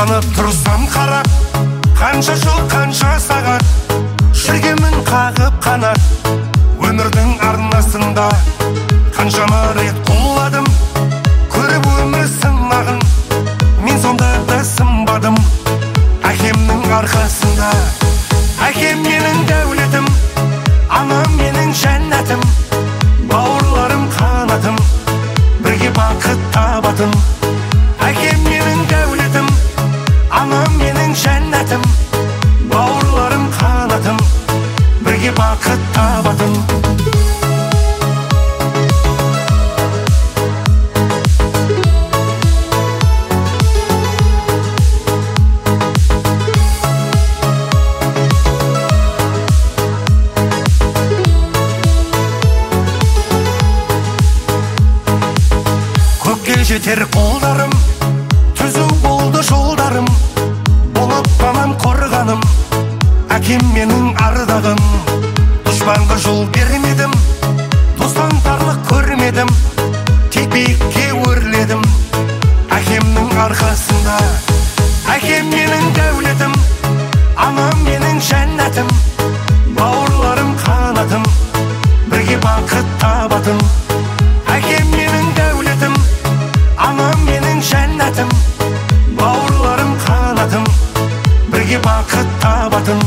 Ойланып тұрсам қарап, қанша жыл қанша сағат жүргенмін қағып қанат. Өмірдің арнасында қаншама рет құладым, көріп өмір сынағын, мен сонда да сынбадым. Әкемнің арқасында, әкем менің дәулетім, анам менің жәннәтім, бауырларым қанатым, бірге бақыт табатын. Әкем менің дәулетім, анам менің жәннәтім, бауырларым қанатым, бірге бақыт табатын. Көкке жетер қолдарым, түзу болды жолдарым, болып анам қорғаным, әкем менің ардағым. Дұшпанға жол бермедім, достан тарлық көрмедім, тек биікке өрледім. Әкемнің арқасында, әкем менің дәулетім, анам менің жәннәтім, бауырларым қанатым, бірге бақыт табатын. Әкем менің дәулетім, анам менің жәннәтім, бауырларым қанатым, бірге бақыт табатын.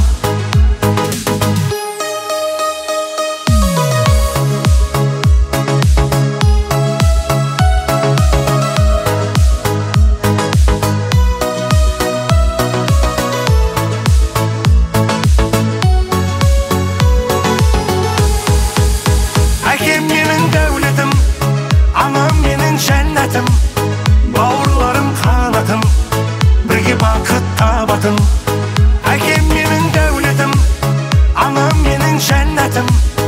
Әкем менің дәулетім, анам менің жәннәтім, бауырларым қанатым, бірге бақыт табатын. Әкем менің дәулетім, анам менің жәннәтім,